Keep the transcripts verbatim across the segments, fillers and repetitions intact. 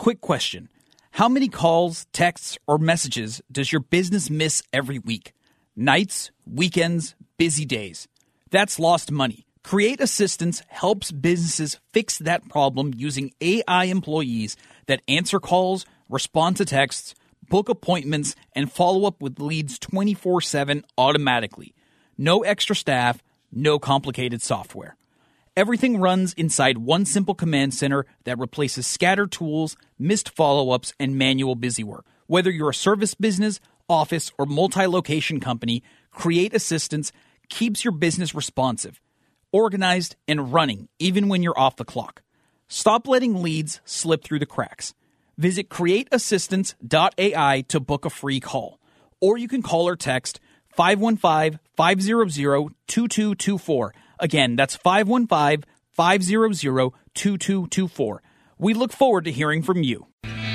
Quick question. How many calls, texts, or messages does your business miss every week? Nights, weekends, busy days. That's lost money. Create Assistance helps businesses fix that problem using A I employees that answer calls, respond to texts, book appointments, and follow up with leads twenty-four seven automatically. No extra staff, no complicated software. Everything runs inside one simple command center that replaces scattered tools, missed follow-ups, and manual busywork. Whether you're a service business, office, or multi-location company, Create Assistance keeps your business responsive, organized, and running even when you're off the clock. Stop letting leads slip through the cracks. Visit create assistance dot A I to book a free call. Or you can call or text five one five, five zero zero, two two two four. Again, that's five one five, five zero zero, two two two four. We look forward to hearing from you.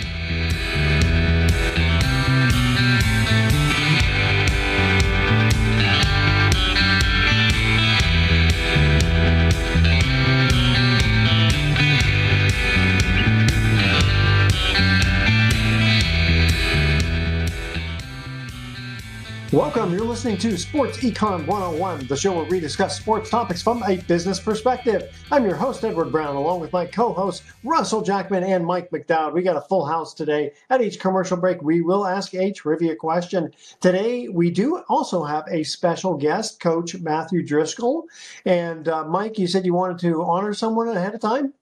Welcome. You're listening to Sports Econ one oh one, the show where we discuss sports topics from a business perspective. I'm your host, Edward Brown, along with my co-hosts, Russell Jackman and Mike McDowd. We got a full house today. At each commercial break, we will ask a trivia question. Today, we do also have a special guest, Coach Matthew Driscoll. And uh, Mike, you said you wanted to honor someone ahead of time?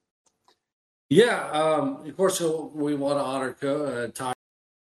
Yeah, um, of course, we want to honor uh, Todd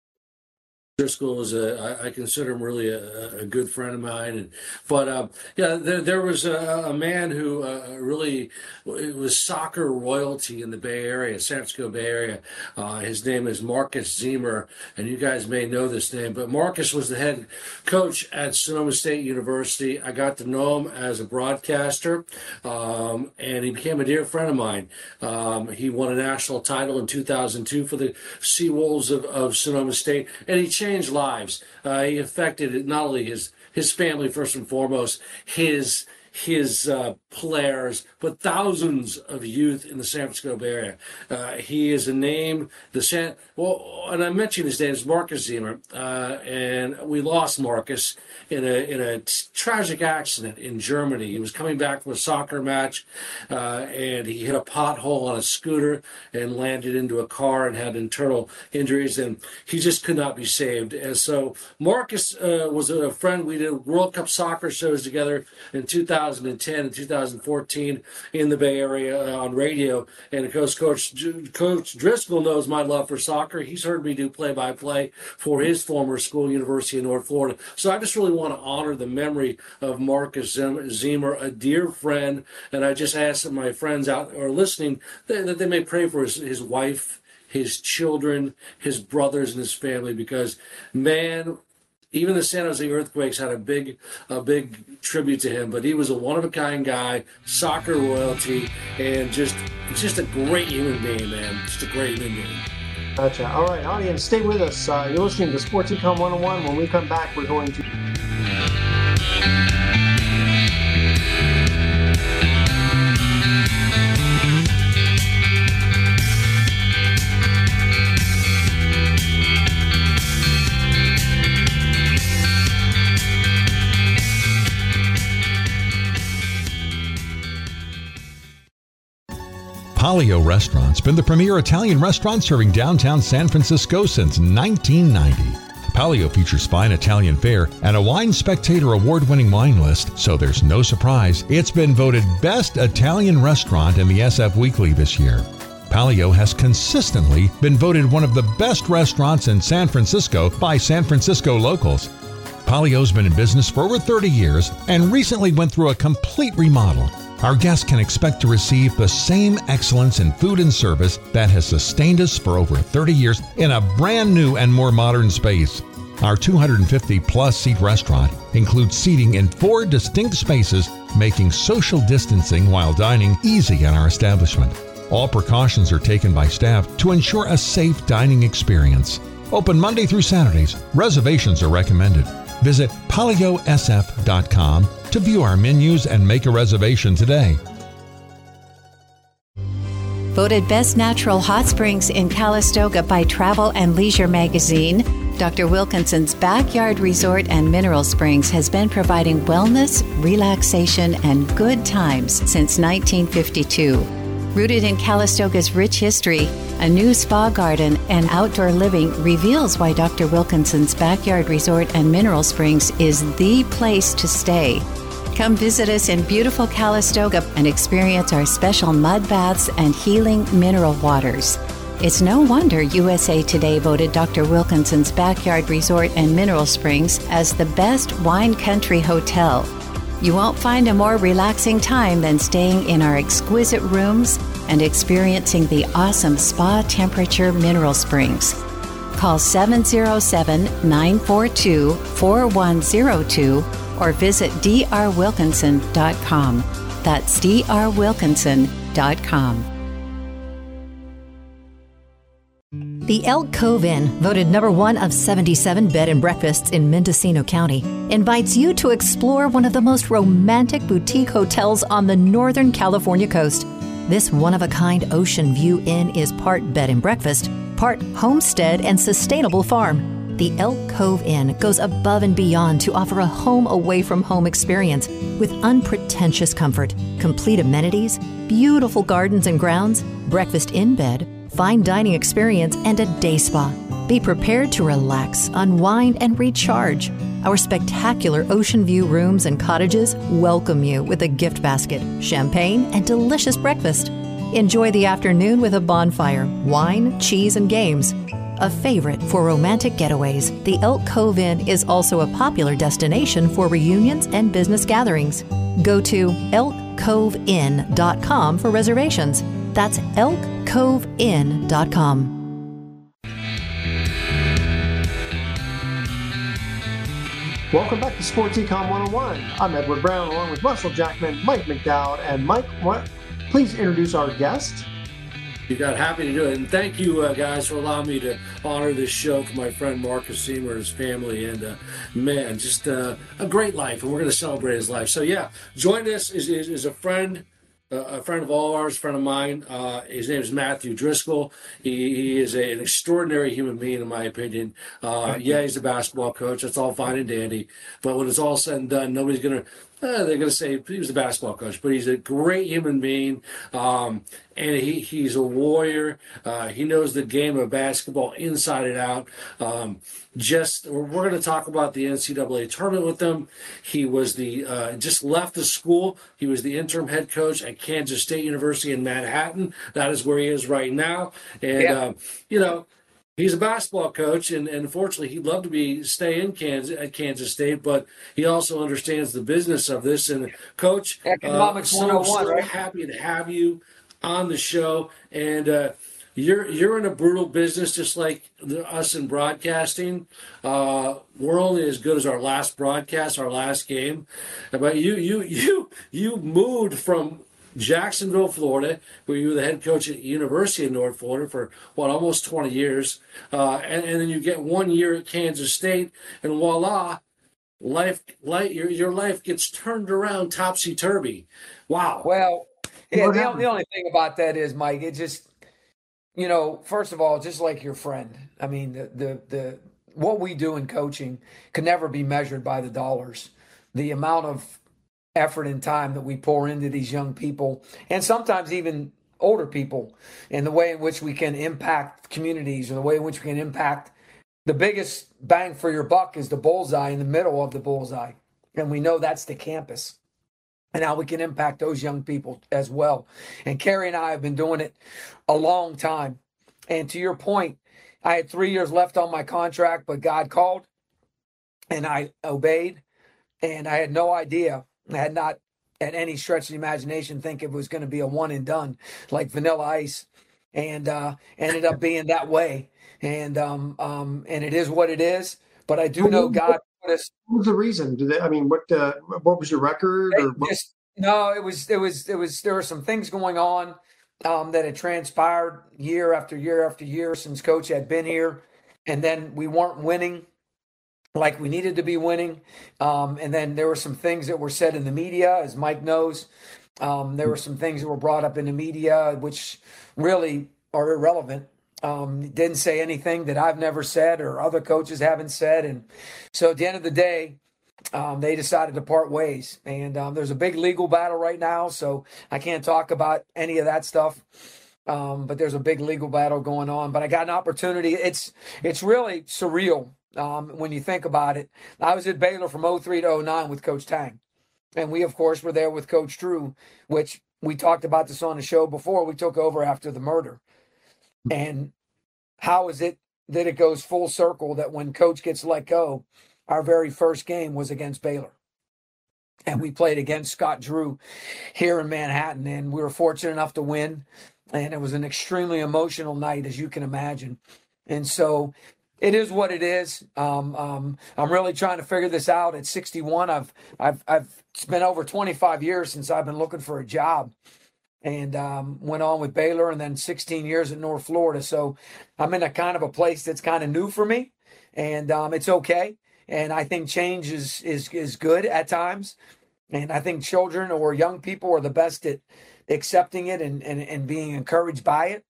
Driscoll. Is a, I consider him really a, a good friend of mine, and but um, yeah, there, there was a, a man who uh, really it was soccer royalty in the Bay Area, San Francisco Bay Area. Uh, his name is Marcus Zemer, and you guys may know this name, but Marcus was the head coach at Sonoma State University. I got to know him as a broadcaster, um, and he became a dear friend of mine. Um, he won a national title in two thousand two for the Seawolves of, of Sonoma State, and he changed changed lives. Uh, he affected not only his his family first and foremost, his his uh, players, but thousands of youth in the San Francisco Bay Area. Uh, he is a name, the San, well, and I mentioned his name is Marcus Zemer, uh, and we lost Marcus in a in a t- tragic accident in Germany. He was coming back from a soccer match, uh, and he hit a pothole on a scooter and landed into a car and had internal injuries, and he just could not be saved. And so Marcus uh, was a friend. We did World Cup soccer shows together in two thousand ten and two thousand fourteen in the Bay Area uh, on radio. And of course, Coach Coach Driscoll knows my love for soccer. He's heard me do play-by-play for his former school, University of North Florida. So I just really want to honor the memory of Marcus Zemer, a dear friend. And I just ask that my friends out are listening that they may pray for his, his wife, his children, his brothers, and his family, because, man, even the San Jose Earthquakes had a big, a big tribute to him. But he was a one-of-a-kind guy, soccer royalty, and just, just a great human being, man. Just a great human being. Gotcha. All right, audience, stay with us. Uh, you're listening to Sports Econ one oh one. When we come back, we're going to... Palio Restaurant's been the premier Italian restaurant serving downtown San Francisco since nineteen ninety. Palio features fine Italian fare and a Wine Spectator award-winning wine list, so there's no surprise it's been voted Best Italian Restaurant in the S F Weekly this year. Palio has consistently been voted one of the best restaurants in San Francisco by San Francisco locals. Palio's been in business for over thirty years and recently went through a complete remodel. Our guests can expect to receive the same excellence in food and service that has sustained us for over thirty years in a brand new and more modern space. Our two hundred fifty plus seat restaurant includes seating in four distinct spaces, making social distancing while dining easy at our establishment. All precautions are taken by staff to ensure a safe dining experience. Open Monday through Saturdays. Reservations are recommended. Visit palio s f dot com to view our menus and make a reservation today. Voted Best Natural Hot Springs in Calistoga by Travel and Leisure magazine, Doctor Wilkinson's Backyard Resort and Mineral Springs has been providing wellness, relaxation, and good times since nineteen fifty-two. Rooted in Calistoga's rich history, a new spa garden and outdoor living reveals why Doctor Wilkinson's Backyard Resort and Mineral Springs is the place to stay. Come visit us in beautiful Calistoga and experience our special mud baths and healing mineral waters. It's no wonder U S A Today voted Doctor Wilkinson's Backyard Resort and Mineral Springs as the best wine country hotel. You won't find a more relaxing time than staying in our exquisite rooms and experiencing the awesome spa temperature mineral springs. Call seven oh seven, nine four two, four one oh two or visit d r wilkinson dot com. That's d r wilkinson dot com. The Elk Cove Inn, voted number one of seventy-seven bed and breakfasts in Mendocino County, invites you to explore one of the most romantic boutique hotels on the Northern California coast. This one-of-a-kind ocean view inn is part bed and breakfast, part homestead and sustainable farm. The Elk Cove Inn goes above and beyond to offer a home-away-from-home experience with unpretentious comfort, complete amenities, beautiful gardens and grounds, breakfast in bed, fine dining experience, and a day spa. Be prepared to relax, unwind, and recharge. Our spectacular ocean view rooms and cottages welcome you with a gift basket, champagne, and delicious breakfast. Enjoy the afternoon with a bonfire, wine, cheese, and games. A favorite for romantic getaways, the Elk Cove Inn is also a popular destination for reunions and business gatherings. Go to elk cove inn dot com for reservations. That's elk cove inn dot com. Welcome back to Sports Econ one oh one. I'm Edward Brown along with Russell Jackman, Mike McDowd, and Mike, what? Please introduce our guest. You got happy to do it, and thank you uh, guys for allowing me to honor this show for my friend Marcus Seymour and his family, and uh, man, just uh, a great life, and we're going to celebrate his life. So yeah, join us is, is, is a friend, uh, a friend of all ours, a friend of mine. Uh, his name is Matthew Driscoll. He, he is a, an extraordinary human being, in my opinion. Uh, yeah, he's a basketball coach. That's all fine and dandy, but when it's all said and done, nobody's going to. Uh, they're going to say he was a basketball coach, but he's a great human being, um, and he, he's a warrior. Uh, he knows the game of basketball inside and out. Um, just we're going to talk about the N C double A tournament with him. He was the uh, just left the school. He was the interim head coach at Kansas State University in Manhattan. That is where he is right now, and yeah. uh, you know. He's a basketball coach, and, and unfortunately, he'd love to be stay in Kansas at Kansas State, but he also understands the business of this. And Coach, Economics uh, one oh one, so, so right? happy to have you on the show. And uh, you're you're in a brutal business, just like the, us in broadcasting. Uh, we're only as good as our last broadcast, our last game. But you you you you moved from Jacksonville, Florida, where you were the head coach at University of North Florida for, what, almost twenty years. Uh, and, and then you get one year at Kansas State, and voila, life, life your, your life gets turned around topsy-turvy. Wow. Well, yeah, the, the only thing about that is, Mike, it just, you know, first of all, just like your friend, I mean, the the, the what we do in coaching can never be measured by the dollars. The amount of effort and time that we pour into these young people, and sometimes even older people, and the way in which we can impact communities, or the way in which we can impact the biggest bang for your buck is the bullseye in the middle of the bullseye. And we know that's the campus, and how we can impact those young people as well. And Carrie and I have been doing it a long time. And to your point, I had three years left on my contract, but God called and I obeyed, and I had no idea. I had not at any stretch of the imagination think it was going to be a one and done like Vanilla Ice, and uh, ended up being that way. And um, um, and it is what it is. But I do what, know God put us. What was the reason? Did they, I mean, what uh, what was your record? Or what? Just, no, it was it was it was there were some things going on um, that had transpired year after year after year since Coach had been here, and then we weren't winning like we needed to be winning. Um, and then there were some things that were said in the media, as Mike knows, Um, there were some things that were brought up in the media which really are irrelevant. Um, didn't say anything that I've never said or other coaches haven't said. And so at the end of the day, um, they decided to part ways. And um, there's a big legal battle right now, so I can't talk about any of that stuff. Um, but there's a big legal battle going on. But I got an opportunity. It's it's really surreal um, when you think about it. I was at Baylor from oh three to oh nine with Coach Tang. And we, of course, were there with Coach Drew, which we talked about this on the show before. We took over after the murder. And how is it that it goes full circle that when Coach gets let go, our very first game was against Baylor? And we played against Scott Drew here in Manhattan, and we were fortunate enough to win. And it was an extremely emotional night, as you can imagine. And so it is what it is. Um, um, I'm really trying to figure this out. At sixty-one, I've, I've, I've it's been over twenty-five years since I've been looking for a job. And um, went on with Baylor and then sixteen years at North Florida. So I'm in a kind of a place that's kind of new for me, and um, it's okay. And I think change is, is, is good at times. And I think children or young people are the best at accepting it and, and, and being encouraged by it.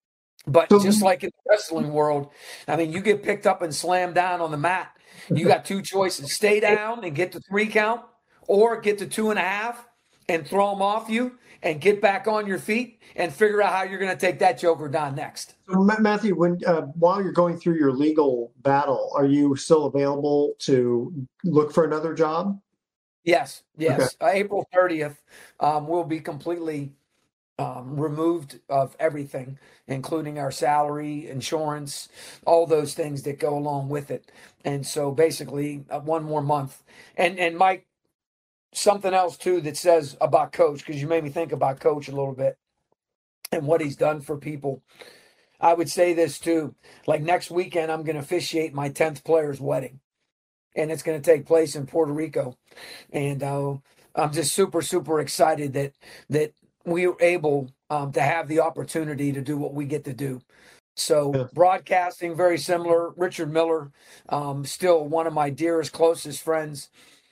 But just like in the wrestling world, I mean, you get picked up and slammed down on the mat. You got two choices: stay down and get the three count, or get to two and a half and throw them off you and get back on your feet and figure out how you're going to take that joker down next. So, Matthew, when uh, while you're going through your legal battle, are you still available to look for another job? Yes, yes. Okay. Uh, April thirtieth, um, we'll be completely um, removed of everything, including our salary, insurance, all those things that go along with it. And so basically uh, one more month. And, and Mike, something else, too, that says about Coach, because you made me think about Coach a little bit and what he's done for people. I would say this, too. Like next weekend, I'm going to officiate my tenth player's wedding, and it's going to take place in Puerto Rico. And uh, I'm just super, super excited that that we were able um, to have the opportunity to do what we get to do. So yeah. Broadcasting, very similar. Richard Miller, um, still one of my dearest, closest friends.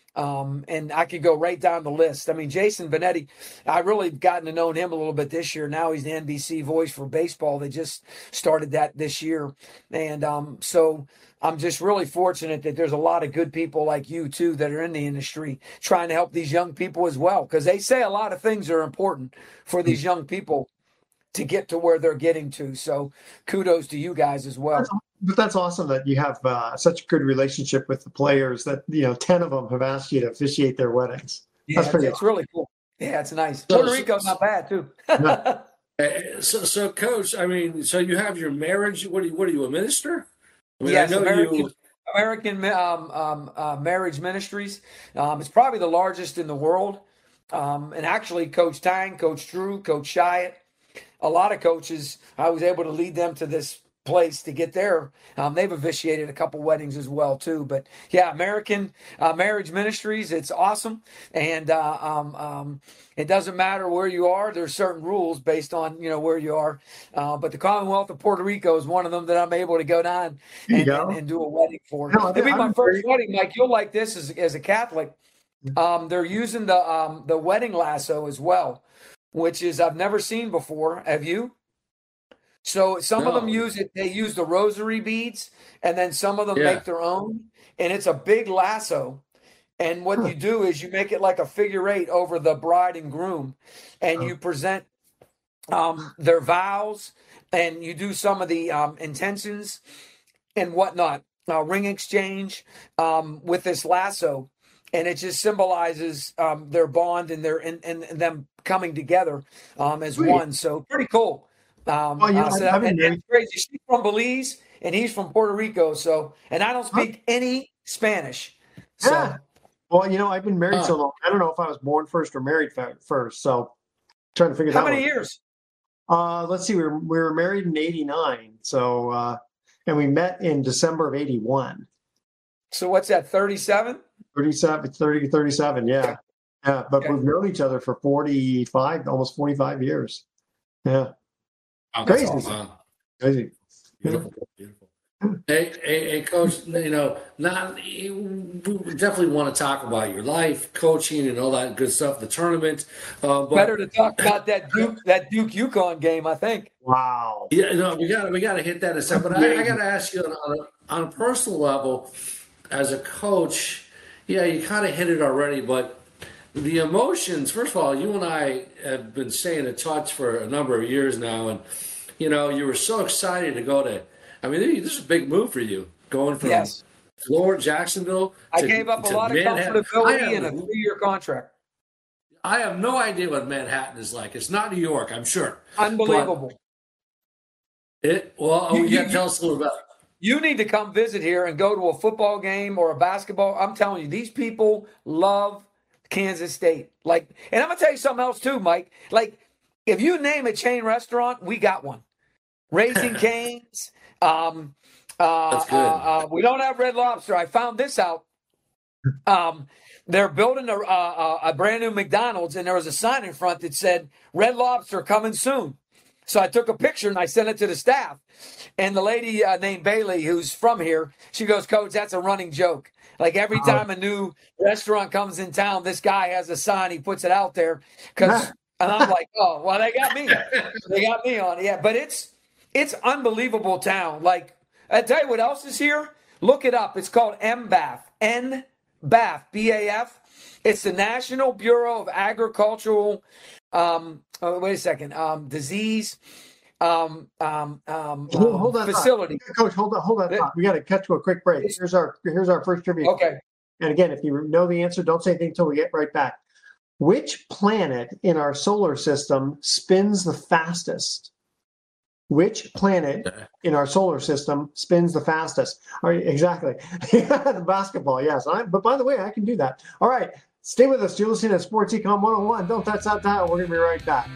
Um, and I could go right down the list. I mean, Jason Benetti, I really gotten to know him a little bit this year. Now he's the N B C voice for baseball. They just started that this year. And um, so I'm just really fortunate that there's a lot of good people like you, too, that are in the industry trying to help these young people as well. Because they say a lot of things are important for these young people to get to where they're getting to. So kudos to you guys as well. But that's awesome that you have uh, such a good relationship with the players that, you know, ten of them have asked you to officiate their weddings. Yeah, that's pretty it's awesome. Really cool. Yeah, it's nice. So, Puerto Rico's not bad, too. No. so, so, Coach, I mean, so you have your marriage. What are you, what are you, a minister? I mean, yes, I know American, you... American um, um, uh, Marriage Ministries. Um, it's probably the largest in the world. Um, and actually, Coach Tang, Coach Drew, Coach Chiat, a lot of coaches, I was able to lead them to this place to get there. Um, they've officiated a couple weddings as well, too. But, yeah, American uh, Marriage Ministries, it's awesome. And uh, um, um, it doesn't matter where you are. There's certain rules based on, you know, where you are. Uh, but the Commonwealth of Puerto Rico is one of them that I'm able to go down and, go. and, and do a wedding for. No, It'll be my first wedding. Mike, you'll like this as, as a Catholic. Um, they're using the um, the wedding lasso as well, which is I've never seen before. Have you? So some no. of them use it. They use the rosary beads, and then some of them yeah. make their own. And it's a big lasso. And what huh. you do is you make it like a figure eight over the bride and groom, and oh. you present um, their vows, and you do some of the um, intentions and whatnot, uh, ring exchange um, with this lasso. And it just symbolizes um, their bond and their and, and, and them coming together um, as Sweet. one. So pretty cool. Um, well, you know, uh, so I, and, and crazy. She's from Belize and he's from Puerto Rico. So, and I don't speak huh? any Spanish. So, yeah. Well, you know, I've been married uh, so long. I don't know if I was born first or married first. So, I'm trying to figure how that out. How many years? Uh, let's see. We were we were married in eighty-nine. So, uh, and we met in December of eighty-one. So, what's that? thirty-seven. thirty-seven, thirty, thirty-seven. Yeah, yeah. But okay. we've known each other for forty-five, almost forty-five years. Yeah. Oh, Crazy. Awesome. Crazy. Beautiful. Beautiful. Hey, hey, hey, Coach, you know, not we definitely want to talk about your life, coaching, and all that good stuff, the tournament. Uh, but, Better to talk about that Duke, that Duke UConn game, I think. Wow. Yeah, no, we got we got to hit that in a second. But I, I got to ask you on a, on a personal level, as a coach, yeah, you kind of hit it already, but the emotions. First of all, you and I have been staying in touch for a number of years now, and you know, you were so excited to go to. I mean, this is a big move for you, going from yes. Florida, Jacksonville. I to, gave up a lot Manhattan. of comfortability in a three-year contract. I have no idea what Manhattan is like. It's not New York, I'm sure. Unbelievable. But it well, you, you got to tell us a little about it. You need to come visit here and go to a football game or a basketball. I'm telling you, these people love Kansas State. Like, and I'm gonna tell you something else too, Mike. Like, if you name a chain restaurant, we got one. Raising Cane's. Um, uh, That's good. Uh, uh, we don't have Red Lobster. I found this out. Um, they're building a, a, a brand new McDonald's, and there was a sign in front that said Red Lobster coming soon. So I took a picture and I sent it to the staff. And the lady uh, named Bailey, who's from here, she goes, Coach, that's a running joke. Like every time a new restaurant comes in town, this guy has a sign, he puts it out there. Cause, and I'm like, oh, well, they got me. They got me on it. Yeah, but it's, It's unbelievable town. Like, I tell you what else is here. Look it up. It's called M B A F. N B A F. B A F. It's the National Bureau of Agricultural, um, oh, wait a second, um, disease um, um, um, hold, hold that facility. Thought. Coach, hold on, hold that thought. We got to cut to a quick break. Here's our, here's our first trivia. Okay. And again, if you know the answer, don't say anything until we get right back. Which planet in our solar system spins the fastest? Which planet in our solar system spins the fastest? All right, exactly. The basketball, yes. I, but by the way, I can do that. All right, stay with us. You're listening to Sports Econ one oh one. Don't touch that dial. We're going to be right back.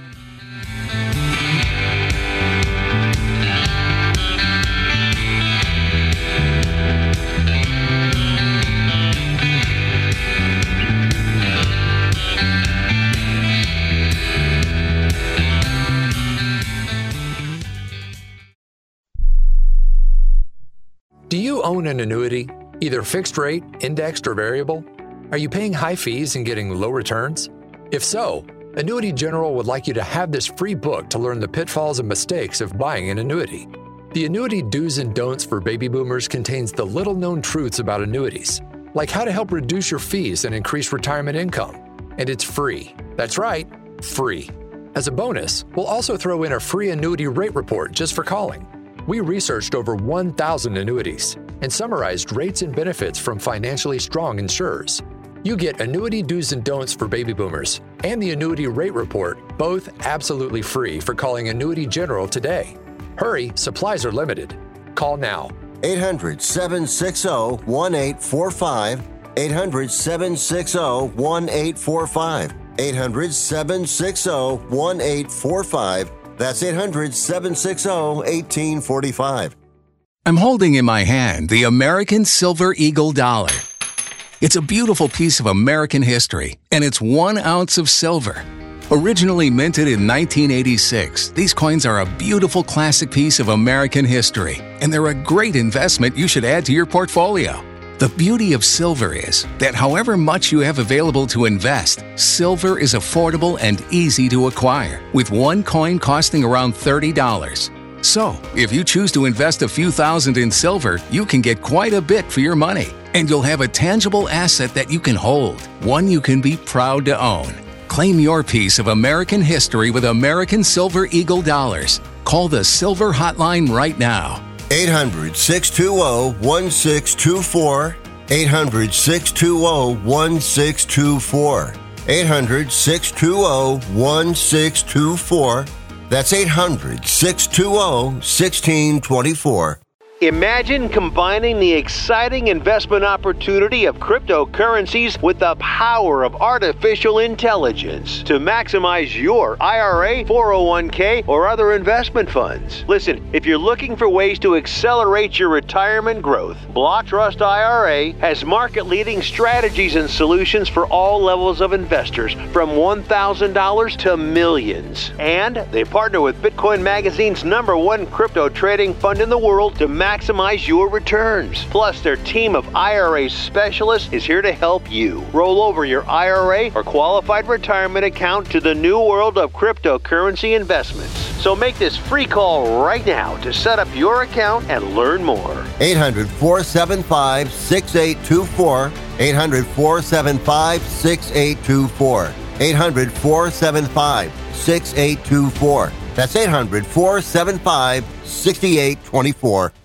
Do you own an annuity, either fixed rate, indexed, or variable? Are you paying high fees and getting low returns? If so, Annuity General would like you to have this free book to learn the pitfalls and mistakes of buying an annuity. The Annuity Do's and Don'ts for Baby Boomers contains the little-known truths about annuities, like how to help reduce your fees and increase retirement income. And it's free. That's right, free. As a bonus, we'll also throw in a free annuity rate report just for calling. We researched over one thousand annuities and summarized rates and benefits from financially strong insurers. You get Annuity Do's and Don'ts for Baby Boomers and the Annuity Rate Report, both absolutely free for calling Annuity General today. Hurry, supplies are limited. Call now. eight hundred, seven six zero, one eight four five. eight hundred, seven six zero, one eight four five. eight hundred, seven six zero, one eight four five. That's eight hundred, seven six zero, one eight four five. I'm holding in my hand the American Silver Eagle Dollar. It's a beautiful piece of American history, and it's one ounce of silver. Originally minted in nineteen eighty-six, these coins are a beautiful classic piece of American history, and they're a great investment you should add to your portfolio. The beauty of silver is that however much you have available to invest, silver is affordable and easy to acquire, with one coin costing around thirty dollars. So, if you choose to invest a few thousand in silver, you can get quite a bit for your money, and you'll have a tangible asset that you can hold, one you can be proud to own. Claim your piece of American history with American Silver Eagle Dollars. Call the Silver Hotline right now. eight hundred, six two zero, one six two four. eight hundred, six two zero, one six two four. eight hundred, six two zero, one six two four. That's eight hundred, six two zero, one six two four. Imagine combining the exciting investment opportunity of cryptocurrencies with the power of artificial intelligence to maximize your I R A, four oh one k, or other investment funds. Listen, if you're looking for ways to accelerate your retirement growth, Block Trust I R A has market-leading strategies and solutions for all levels of investors, from one thousand dollars to millions. And they partner with Bitcoin Magazine's number one crypto trading fund in the world to maximize maximize your returns. Plus, their team of I R A specialists is here to help you roll over your I R A or qualified retirement account to the new world of cryptocurrency investments. So make this free call right now to set up your account and learn more. eight hundred, four seven five, six eight two four. eight hundred, four seven five, six eight two four. eight hundred, four seven five, six eight two four. That's eight hundred, four seven five, six eight two four.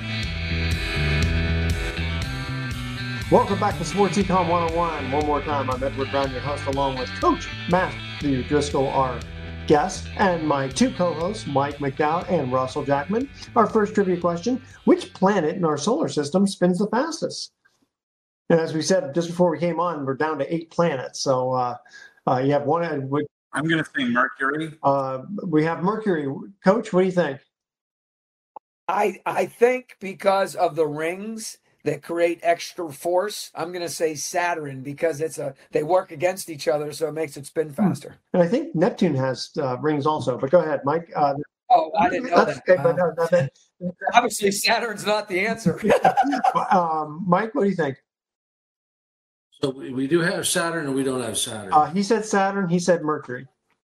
Welcome back to Sports Econ one oh one. One more time, I'm Edward Brown, your host, along with Coach Matthew Driscoll, our guest, and my two co-hosts, Mike McDowd and Russell Jackman. Our first trivia question: which planet in our solar system spins the fastest? And as we said just before we came on, we're down to eight planets. So uh, uh, you have one. Uh, I'm going to say Mercury. Uh, we have Mercury. Coach, what do you think? I I think because of the rings that create extra force, I'm going to say Saturn, because it's a they work against each other, so it makes it spin faster. And I think Neptune has uh, rings also. But go ahead, Mike. Uh, oh, I didn't know that. Okay, but, uh, that. Obviously, Saturn's not the answer. um, Mike, what do you think? So we do have Saturn, and we don't have Saturn. Uh, he said Saturn. He said Mercury.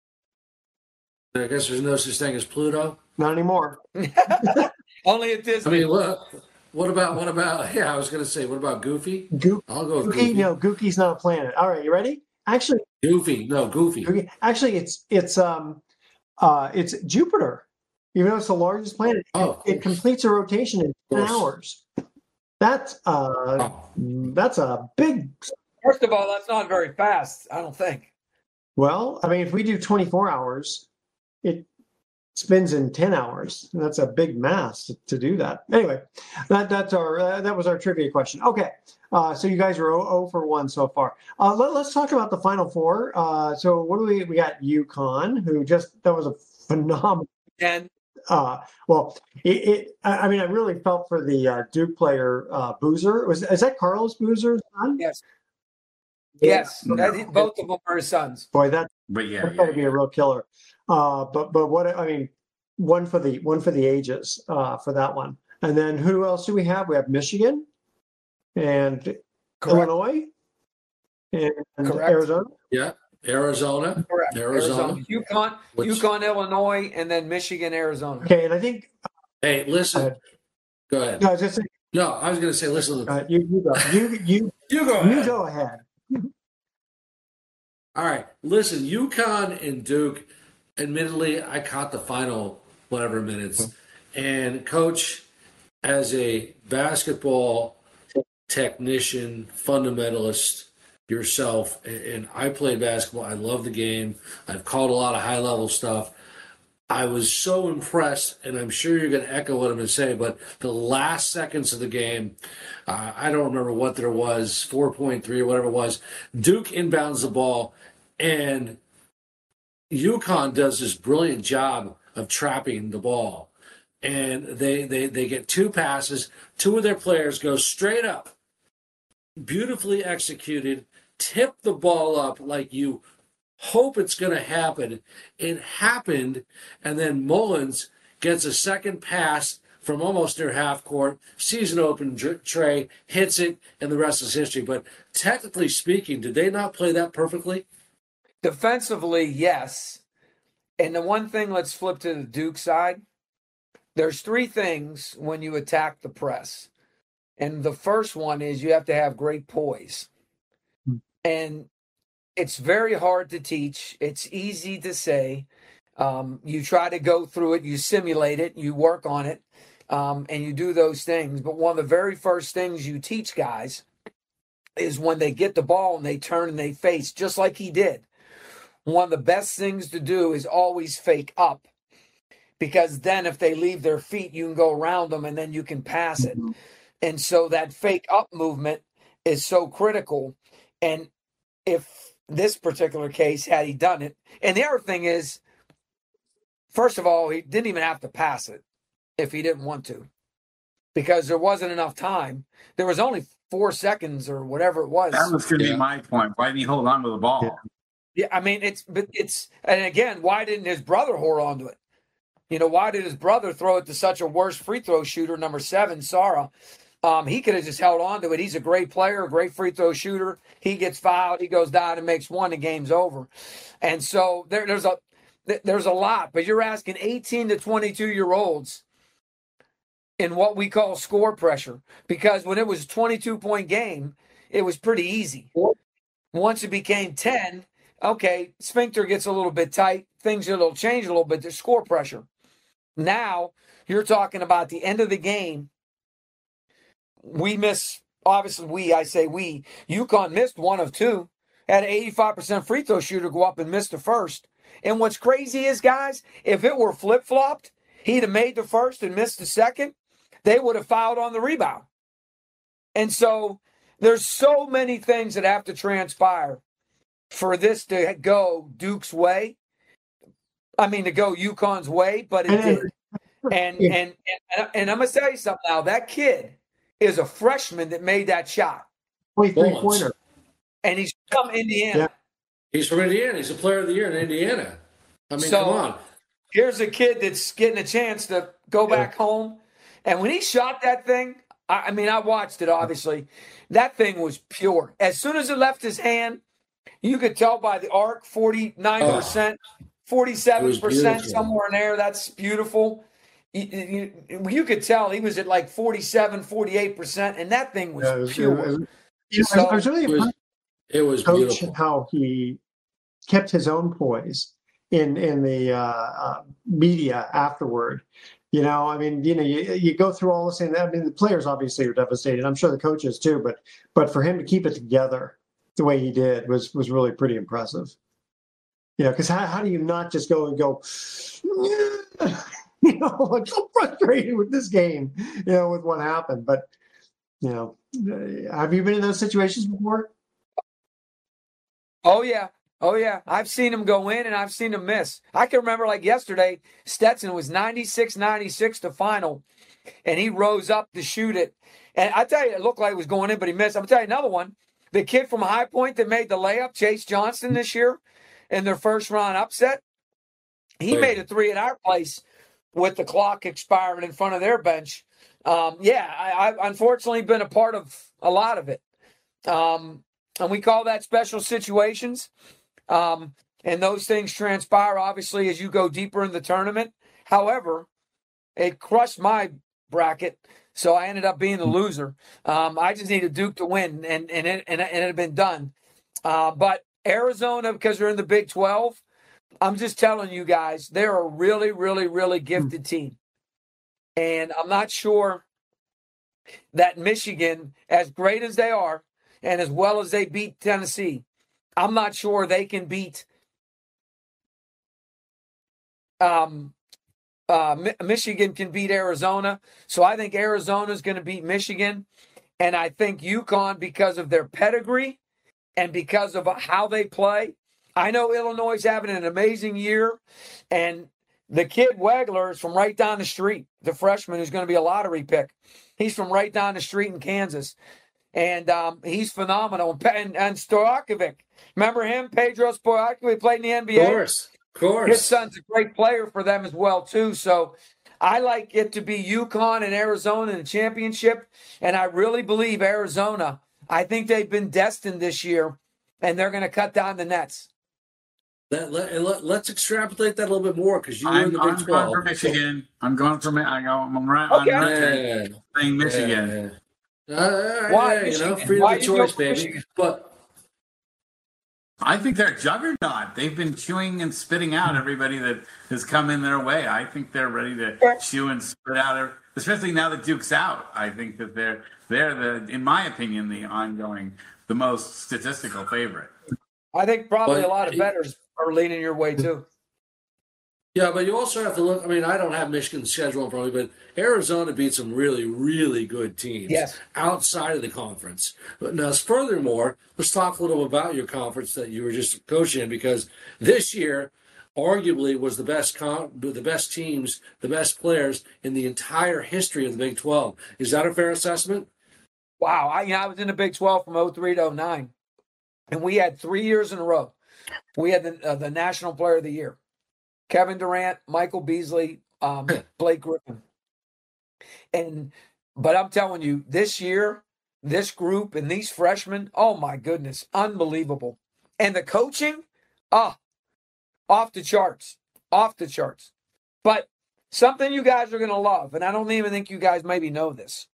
I guess there's no such thing as Pluto. Not anymore. Only at Disney. I mean, what? What about? What about? Yeah, I was going to say, what about Goofy? Go- I'll go with Goofy. Goofy. No, Goofy's not a planet. All right, you ready? Actually, Goofy. No, Goofy. Goofy. Actually, it's it's um uh it's Jupiter. Even though it's the largest planet, oh, it, it completes a rotation in ten hours. That's uh oh. that's a big. First of all, that's not very fast, I don't think. Well, I mean, if we do twenty-four hours, it spins in ten hours. That's a big mass to, to do that. Anyway, that that's our uh, that was our trivia question. Okay, uh, so you guys are zero for one so far. Uh, let, let's talk about the Final Four. Uh, so what do we we got? UConn, who just that was a phenomenal. And uh, well, it, it I mean, I really felt for the uh, Duke player uh, Boozer. Was is that Carlos Boozer's son? Yes. Yes, that, both of them are his sons. Boy, that but yeah, that's yeah, got to be yeah. a real killer. Uh, but but what I mean, one for the one for the ages uh, for that one. And then who else do we have? We have Michigan and Correct. Illinois and Correct. Arizona. Yeah, Arizona. Correct. Arizona. Arizona. UConn, Which- UConn, Illinois, and then Michigan, Arizona. Okay, and I think Hey, listen. Go ahead. Go ahead. no, I was just saying, No, I was going to say, listen. uh, you you go you you You go you ahead. go ahead. All right. Listen, UConn and Duke, admittedly, I caught the final whatever minutes. And Coach, as a basketball technician, fundamentalist yourself, and, and I played basketball. I love the game. I've called a lot of high-level stuff. I was so impressed, and I'm sure you're going to echo what I'm going to say, but the last seconds of the game, uh, I don't remember what there was, four point three or whatever it was. Duke inbounds the ball, and UConn does this brilliant job of trapping the ball. And they, they, they get two passes. Two of their players go straight up, beautifully executed, tip the ball up like you hope it's going to happen. It happened, and then Mullins gets a second pass from almost near half court, sees an open dr- tray, hits it, and the rest is history. But technically speaking, did they not play that perfectly? Defensively, yes. And the one thing, let's flip to the Duke side. There's three things when you attack the press. And the first one is you have to have great poise. Hmm. And it's very hard to teach. It's easy to say. Um, you try to go through it, you simulate it, you work on it, um, and you do those things. But one of the very first things you teach guys is when they get the ball and they turn and they face, just like he did. One of the best things to do is always fake up, because then if they leave their feet, you can go around them and then you can pass it. Mm-hmm. And so that fake up movement is so critical. And if this particular case, had he done it, and the other thing is, first of all, he didn't even have to pass it if he didn't want to, because there wasn't enough time. There was only four seconds or whatever it was. That was going to Yeah. be my point. Why didn't he hold on to the ball? Yeah. Yeah, I mean, it's, but it's, and again, why didn't his brother hold on to it? You know, why did his brother throw it to such a worse free throw shooter, number seven, Sara? Um, he could have just held on to it. He's a great player, a great free throw shooter. He gets fouled, he goes down and makes one, the game's over. And so there, there's a there's a lot, but you're asking eighteen to twenty-two year olds in what we call score pressure, because when it was a twenty-two point game, it was pretty easy. Once it became ten, okay, sphincter gets a little bit tight, things will change a little bit. There's score pressure. Now you're talking about the end of the game. We miss, obviously we, I say we, UConn missed one of two, had an eighty-five percent free throw shooter go up and miss the first. And what's crazy is, guys, if it were flip-flopped, he'd have made the first and missed the second, they would have fouled on the rebound. And so there's so many things that have to transpire for this to go Duke's way. I mean, to go UConn's way, but it did. And, and, and, and I'm going to tell you something now. That kid is a freshman that made that shot. three-pointer. And he's from Indiana. Yeah. He's from Indiana. He's a player of the year in Indiana. I mean, so, come on. Here's a kid that's getting a chance to go back yeah. home. And when he shot that thing, I, I mean, I watched it, obviously. That thing was pure. As soon as it left his hand, you could tell by the arc, forty-nine percent, oh, forty-seven percent, somewhere in there. That's beautiful. You, you, you could tell he was at like forty-seven, forty-eight percent, and that thing was yeah, it was, pure. It was, it was, so, it was really it was, it was coach beautiful. How he kept his own poise in in the uh, uh, media afterward. You know, I mean, you know, you, you go through all this, and I mean, the players obviously are devastated. I'm sure the coaches too, but but for him to keep it together the way he did was was really pretty impressive. You know, because how how do you not just go and go, you know, I'm so frustrated with this game, you know, with what happened. But you know, have you been in those situations before? Oh yeah. Oh, yeah. I've seen him go in and I've seen him miss. I can remember like yesterday, Stetson was ninety-six ninety-six to final, and he rose up to shoot it. And I tell you, it looked like it was going in, but he missed. I'm going to tell you another one. The kid from High Point that made the layup, Chase Johnston, this year in their first round upset, he Wait. made a three at our place with the clock expiring in front of their bench. Um, yeah, I, I've unfortunately been a part of a lot of it. Um, and we call that special situations. Um, and those things transpire, obviously, as you go deeper in the tournament. However, it crushed my bracket, so I ended up being the loser. Um, I just needed Duke to win, and and it, and it had been done. Uh, but Arizona, because they're in the Big twelve, I'm just telling you guys, they're a really, really, really gifted team. And I'm not sure that Michigan, as great as they are, and as well as they beat Tennessee, I'm not sure they can beat um, uh, Mi- Michigan can beat Arizona. So I think Arizona is going to beat Michigan. And I think UConn, because of their pedigree and because of how they play. I know Illinois is having an amazing year. And the kid Wegler is from right down the street, the freshman who's going to be a lottery pick. He's from right down the street in Kansas. And um, he's phenomenal. And, and Stojakovic, remember him? Pedro Stojakovic played in the N B A. Of course, of course. His son's a great player for them as well, too. So I like it to be UConn and Arizona in the championship. And I really believe Arizona, I think they've been destined this year, and they're going to cut down the nets. Let, let, let, let's extrapolate that a little bit more, because you were in the Big I'm twelve. going for Michigan. I'm going for I go. I'm right. Okay. I'm right Yeah. saying Michigan. Yeah. Uh, all right, Why yeah, you Michigan? know, freedom Why of you go choice, for baby. Michigan? But I think they're a juggernaut. They've been chewing and spitting out everybody that has come in their way. I think they're ready to chew and spit out, especially now that Duke's out. I think that they're they're the, in my opinion, the ongoing, the most statistical favorite. I think probably But- a lot of bettors are leaning your way, too. yeah, but you also have to look. I mean, I don't have Michigan's schedule in front of me, but Arizona beat some really, really good teams Yes. outside of the conference. But now, furthermore, let's talk a little about your conference that you were just coaching in, because this year, arguably, was the best con- the best teams, the best players in the entire history of the Big twelve. Is that a fair assessment? Wow. I, you know, I was in the Big twelve from oh three to oh nine, and we had three years in a row. We had the, uh, the National Player of the Year. Kevin Durant, Michael Beasley, um, Blake Griffin. And but I'm telling you, this year, this group and these freshmen, oh my goodness, unbelievable. And the coaching, ah, off the charts, off the charts. But something you guys are going to love, and I don't even think you guys maybe know this,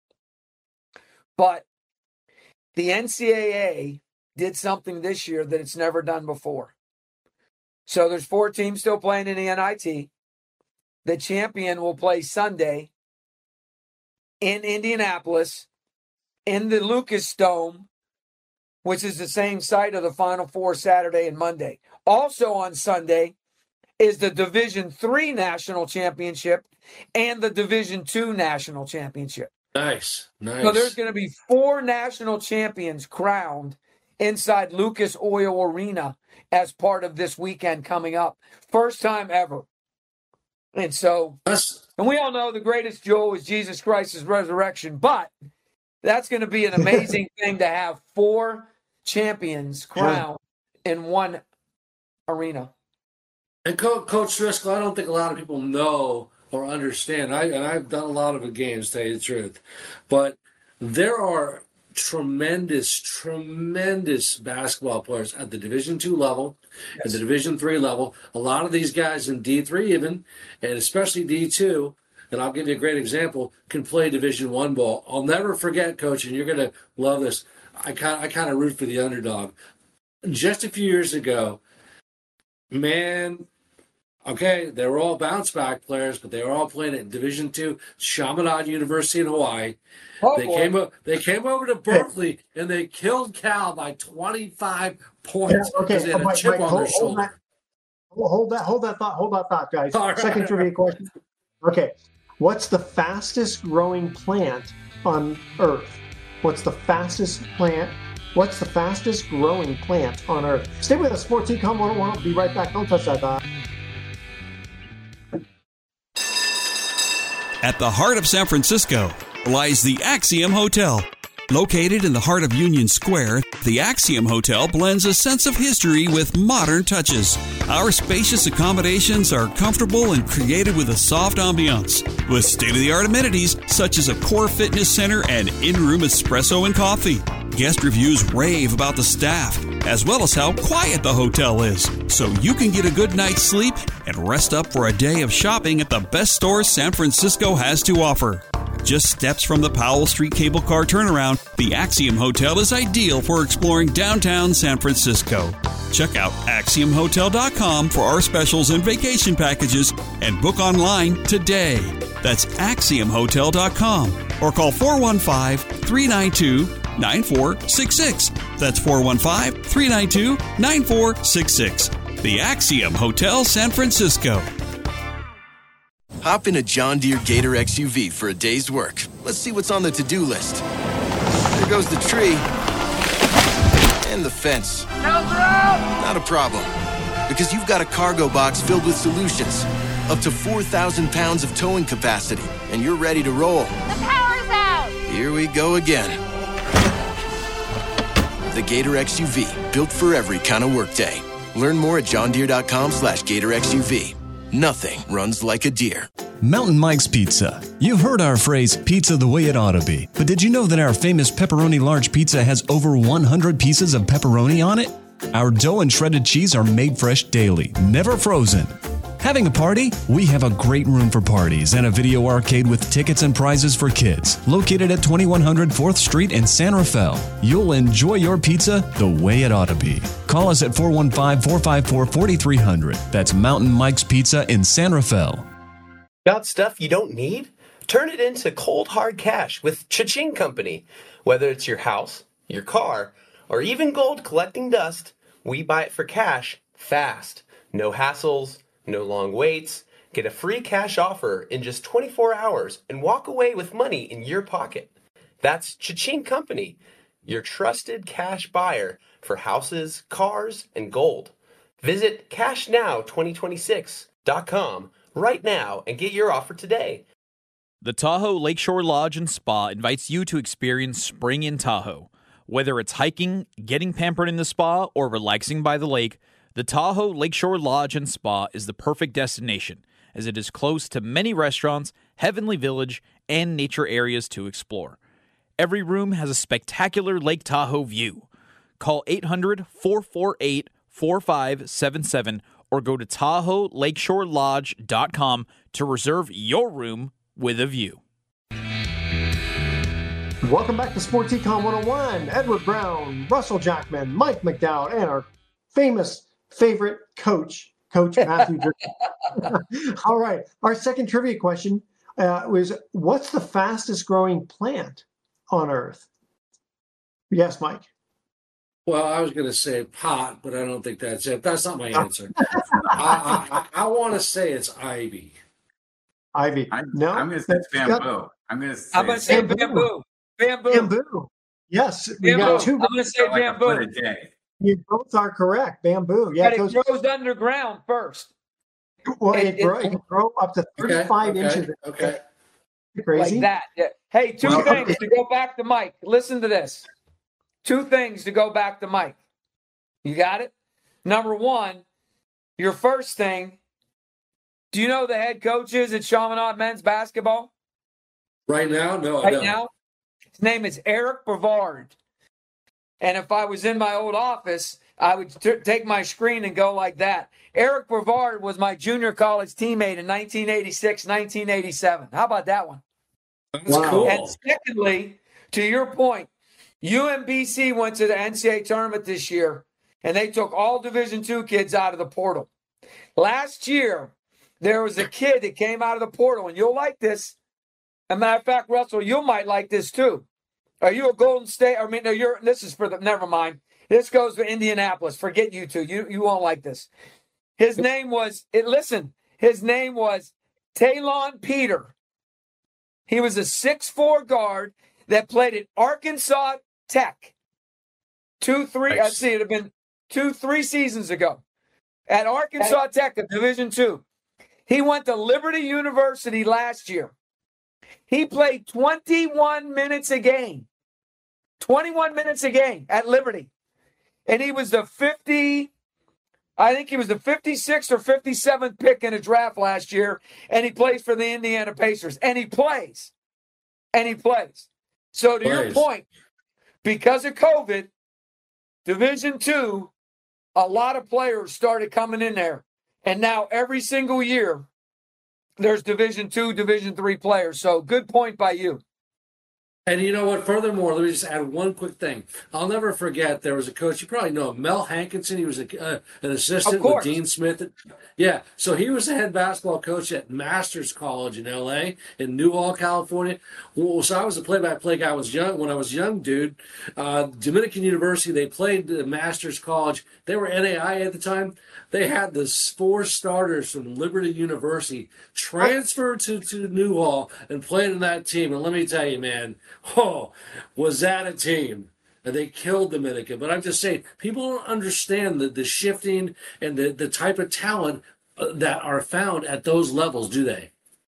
but the N C double A did something this year that it's never done before. So there's four teams still playing in the N I T. The champion will play Sunday in Indianapolis in the Lucas Dome, which is the same site of the Final Four Saturday and Monday. Also on Sunday is the Division three National Championship and the Division two National Championship. Nice, nice. So there's going to be four national champions crowned inside Lucas Oil Arena as part of this weekend coming up. First time ever. And so, and we all know the greatest jewel is Jesus Christ's resurrection, but that's going to be an amazing thing to have four champions crowned yeah. in one arena. And Co- Coach Driscoll, I don't think a lot of people know or understand. I and I've done a lot of the games, to tell you the truth, but there are tremendous, tremendous basketball players at the Division two level, yes. at the Division three level. A lot of these guys in D three even, and especially D two, and I'll give you a great example, can play Division one ball. I'll never forget, Coach, and you're going to love this. I kind I kind of root for the underdog. Just a few years ago, man, okay, they were all bounce back players, but they were all playing at Division two, Chaminade University in Hawaii. Oh, they boy. came up. They came over to Berkeley and they killed Cal by twenty-five points yeah, okay. because they had oh, a chip Mike, on hold, their shoulder. Hold that, hold that, hold that thought, hold that thought, guys. All Second right. trivia question. Okay, what's the fastest growing plant on Earth? What's the fastest plant? What's the fastest growing plant on Earth? Stay with us, Sports Econ one oh one. I'll be right back. Don't touch that thought. At the heart of San Francisco lies the Axiom Hotel. Located in the heart of Union Square, the Axiom Hotel blends a sense of history with modern touches. Our spacious accommodations are comfortable and created with a soft ambiance, with state-of-the-art amenities such as a core fitness center and in-room espresso and coffee. Guest reviews rave about the staff, as well as how quiet the hotel is, so you can get a good night's sleep and rest up for a day of shopping at the best stores San Francisco has to offer. Just steps from the Powell Street cable car turnaround, the Axiom Hotel is ideal for exploring downtown San Francisco. Check out axiom hotel dot com for our specials and vacation packages and book online today. That's axiom hotel dot com or call four one five, three nine two, nine four six six. That's four one five, three nine two, nine four six six. The Axiom Hotel San Francisco. Hop in a John Deere Gator X U V for a day's work. Let's see what's on the to-do list. There goes the tree. And the fence. Not a problem. Because you've got a cargo box filled with solutions. Up to four thousand pounds of towing capacity. And you're ready to roll. The power's out! Here we go again. The Gator X U V. Built for every kind of workday. Learn more at john deere dot com slash gator x u v. Nothing runs like a deer. Mountain Mike's Pizza. You've heard our phrase, pizza the way it ought to be. But did you know that our famous pepperoni large pizza has over one hundred pieces of pepperoni on it? Our dough and shredded cheese are made fresh daily, never frozen. Having a party? We have a great room for parties and a video arcade with tickets and prizes for kids. Located at twenty-one hundred fourth Street in San Rafael. You'll enjoy your pizza the way it ought to be. Call us at four one five, four five four, four three zero zero. That's Mountain Mike's Pizza in San Rafael. Got stuff you don't need? Turn it into cold hard cash with Cha-Ching Company. Whether it's your house, your car, or even gold collecting dust, we buy it for cash fast. No hassles. No long waits. Get a free cash offer in just twenty-four hours and walk away with money in your pocket. That's Cha-Ching Company, your trusted cash buyer for houses, cars, and gold. Visit cash now twenty twenty-six dot com right now and get your offer today. The Tahoe Lakeshore Lodge and Spa invites you to experience spring in Tahoe. Whether it's hiking, getting pampered in the spa, or relaxing by the lake, the Tahoe Lakeshore Lodge and Spa is the perfect destination, as it is close to many restaurants, Heavenly Village, and nature areas to explore. Every room has a spectacular Lake Tahoe view. Call eight hundred, four four eight, four five seven seven or go to Tahoe Lakeshore Lodge dot com to reserve your room with a view. Welcome back to Sports Econ one oh one. Edward Brown, Russell Jackman, Mike McDowd, and our famous favorite coach, Coach Matthew Jerk. All right. Our second trivia question uh, was, what's the fastest growing plant on Earth? Yes, Mike. Well, I was going to say pot, but I don't think that's it. That's not my answer. I, I, I want to say it's ivy. Ivy. I, no, I'm going to say bamboo. I'm going to say, I'm going to say bamboo. Bamboo. Bamboo. Yes, we bamboo. got two. I'm going to say like bamboo. a day. You both are correct. Bamboo. Yeah, but it goes, grows underground first. Well, it, it, it, grow, it, it can grow up to thirty-five okay, inches. Okay. Crazy. Like that. Yeah. Hey, two well, things okay. to go back to Mike. Listen to this. Two things to go back to Mike. You got it? Number one, your first thing, do you know the head coach is at Chaminade men's basketball? Right now? No, Right I don't. now? His name is Eric Brevard. And if I was in my old office, I would t- take my screen and go like that. Eric Brevard was my junior college teammate in nineteen eighty-six, nineteen eighty-seven. How about that one? That's wow. cool. And secondly, to your point, U M B C went to the N C double A tournament this year, and they took all Division two kids out of the portal. Last year, there was a kid that came out of the portal, and you'll like this. As a matter of fact, Russell, you might like this too. Are you a Golden State? I mean, no, you're. This is for the. Never mind. This goes for Indianapolis. Forget you two. You you won't like this. His name was. It. Listen. His name was Talon Peter. He was a six foot four guard that played at Arkansas Tech. Two, three. Nice. I see. It had been two, three seasons ago at Arkansas Tech of Division two. He went to Liberty University last year. He played twenty-one minutes a game. twenty-one minutes a game at Liberty. And he was the fifty, I think he was the fifty-sixth or fifty-seventh pick in a draft last year. And he plays for the Indiana Pacers. And he plays. And he plays. So to plays. your point, because of COVID, Division two, a lot of players started coming in there. And now every single year, there's Division two, Division three players. So good point by you. And you know what? Furthermore, let me just add one quick thing. I'll never forget there was a coach. You probably know him, Mel Hankinson. He was a, uh, an assistant with Dean Smith. Yeah, so he was the head basketball coach at Masters College in L A, in Newhall, California. Well, so I was a play-by-play guy. I was young when I was young, dude. Uh, Dominican University. They played the Masters College. They were N A I A at the time. They had the four starters from Liberty University transferred to, to Newhall and played in that team. And let me tell you, man, oh, was that a team? And they killed Dominican. But I'm just saying, people don't understand the, the shifting and the, the type of talent that are found at those levels, do they?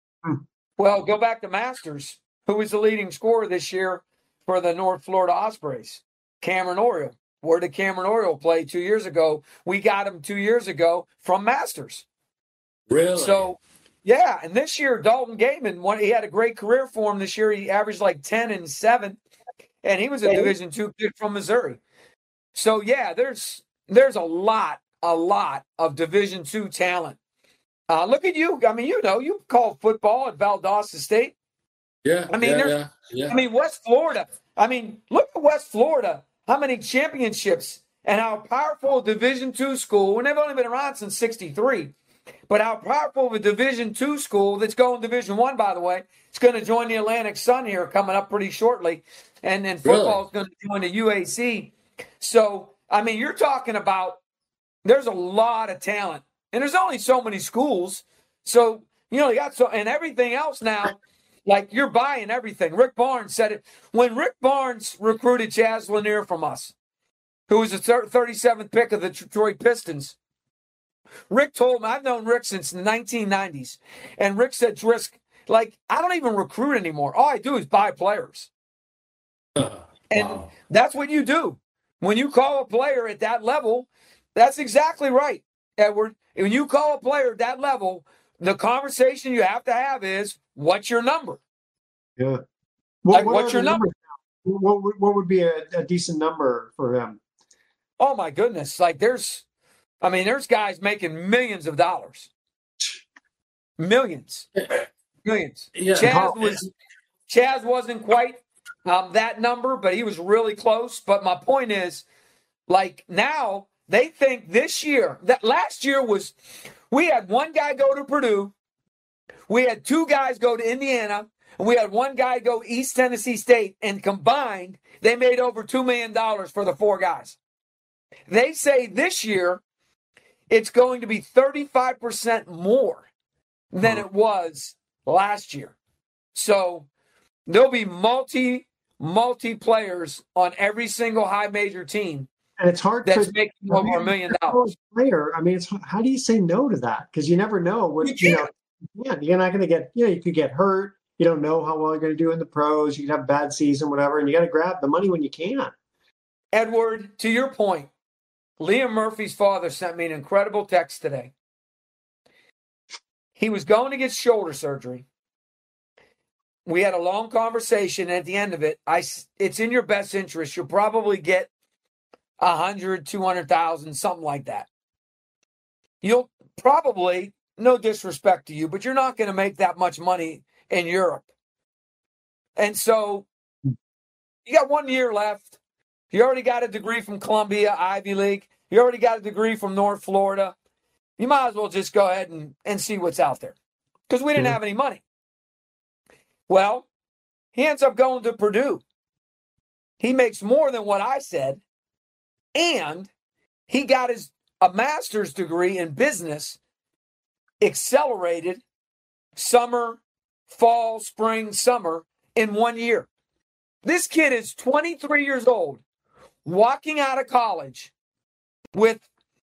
Well, go back to Masters. Who was the leading scorer this year for the North Florida Ospreys? Cameron Oriole. Where did Cameron Oriole play two years ago? We got him two years ago from Masters. Really? So, yeah. And this year, Dalton Gaiman, one, he had a great career for him this year. He averaged like ten and seven, and he was a Division two kid from Missouri. So, yeah, there's there's a lot, a lot of Division two talent. Uh, look at you. I mean, you know, you call football at Valdosta State. Yeah. I mean, yeah, there's, yeah, yeah. I mean, West Florida. I mean, look at West Florida. How many championships and how powerful a Division two school, and they've only been around since sixty-three, but how powerful of a Division two school that's going Division one, by the way. It's going to join the Atlantic Sun here coming up pretty shortly. And then football is really? going to join the U A C. So, I mean, you're talking about there's a lot of talent. And there's only so many schools. So, you know, you got so, and everything else now. Like, you're buying everything. Rick Barnes said it. When Rick Barnes recruited Chaz Lanier from us, who was the thirty-seventh pick of the Detroit Pistons, Rick told me, I've known Rick since the nineteen nineties, and Rick said, Drisk, like, I don't even recruit anymore. All I do is buy players. Uh, and wow. That's what you do. When you call a player at that level, that's exactly right, Edward. When you call a player at that level, the conversation you have to have is, what's your number? Yeah. What, like, what what's your number? What, what, what would be a, a decent number for him? Oh, my goodness. Like, there's, I mean, there's guys making millions of dollars. Millions. Millions. Yeah. Chaz, was, Chaz wasn't quite um, that number, but he was really close. But my point is, like, now they think this year, that last year was, we had one guy go to Purdue. We had two guys go to Indiana. And we had one guy go East Tennessee State. And combined, they made over two million dollars for the four guys. They say this year, it's going to be thirty-five percent more than it was last year. So there'll be multi, multi players on every single high major team. And it's hard that's to making over a million dollars. Player, I mean, it's how do you say no to that? Because you never know what you, you know. Yeah, you're not going to get. You know, you could get hurt. You don't know how well you're going to do in the pros. You could have a bad season, whatever, and you got to grab the money when you can. Edward, to your point, Liam Murphy's father sent me an incredible text today. He was going to get shoulder surgery. We had a long conversation. And at the end of it, I, it's in your best interest. You'll probably get a hundred, two hundred thousand, something like that. You'll probably, no disrespect to you, but you're not going to make that much money in Europe. And so you got one year left. You already got a degree from Columbia, Ivy League. You already got a degree from North Florida. You might as well just go ahead and, and see what's out there. Because we didn't yeah. have any money. Well, he ends up going to Purdue. He makes more than what I said. And he got his a master's degree in business accelerated summer, fall, spring, summer in one year. This kid is twenty-three years old, walking out of college with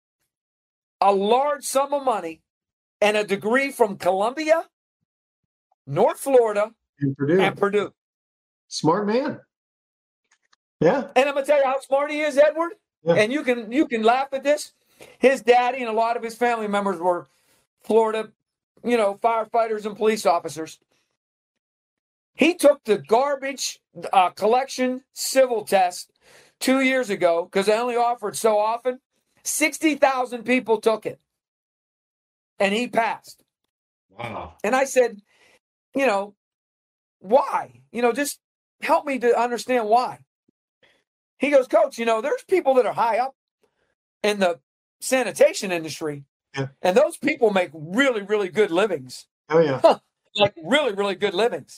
a large sum of money and a degree from Columbia, North Florida, and Purdue. And Purdue. Smart man. Yeah. And I'm going to tell you how smart he is, Edward. Yeah. And you can you can laugh at this. His daddy and a lot of his family members were Florida, you know, firefighters and police officers. He took the garbage uh, collection civil test two years ago because they only offered so often. sixty thousand people took it. And he passed. Wow. And I said, you know, why? You know, just help me to understand why. He goes, Coach, you know, there's people that are high up in the sanitation industry, yeah. and those people make really, really good livings. Oh, yeah. Huh. Like really, really good livings.